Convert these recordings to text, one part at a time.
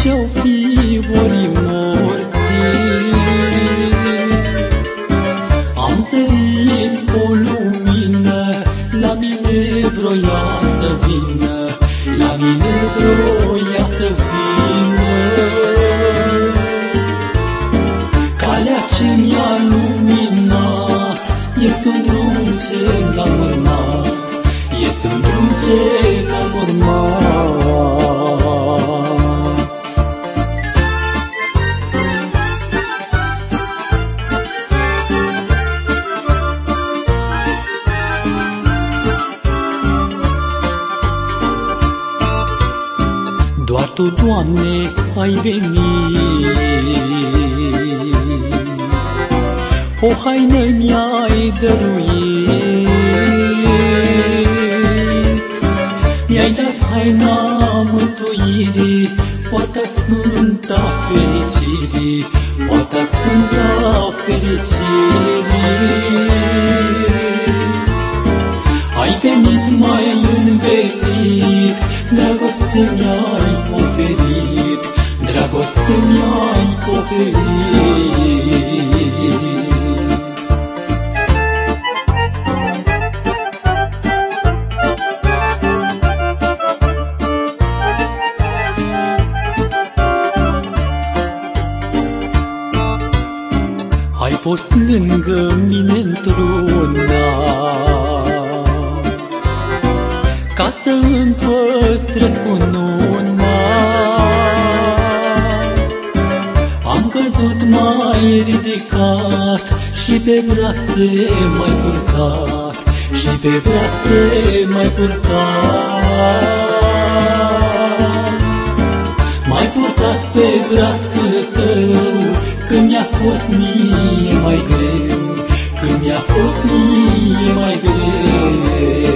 orice-o fi, ori morții. Am sărit o lumină, la mine vroia să vină, la mine vroia să vină. Calea ce mi-a luminat este un drum ce l-am urmat, este un drum ce l-am urmat. Doar Tu, Doamne, ai venit, o haină mi-ai dăruit, mi-ai dat haina mântuirii, poarta sfântă a fericirii, poarta sfântă a fericirii. Ai venit, m-ai învelit, dragoste mi-ai oferit, dragoste mi-ai oferit. Ai fost lângă mine într-una, ca să-mi păstrez cununa. Am căzut, m-ai ridicat și pe brațe m-ai purtat, și pe brațe m-ai purtat. M-ai purtat pe brațul Tău când mi-a fost mie mai greu, când mi-a fost mie mai greu.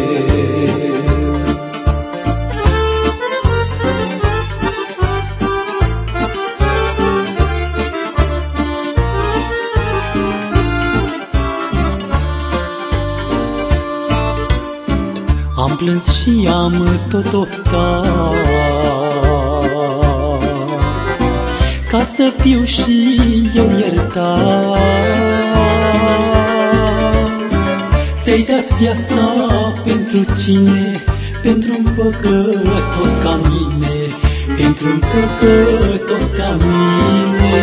Am plâns și am tot oftat, ca să fiu și eu iertat. Ți-ai dat viața pentru cine? Pentru un păcătos ca mine, pentru un păcătos ca mine.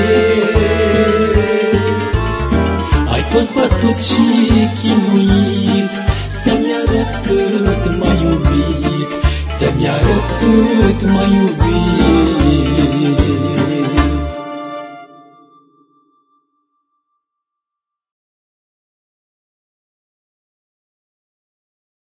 Ai fost bătut și chinuit, să-mi arăți cât m-ai iubit, să-mi arăți cât m-ai iubit.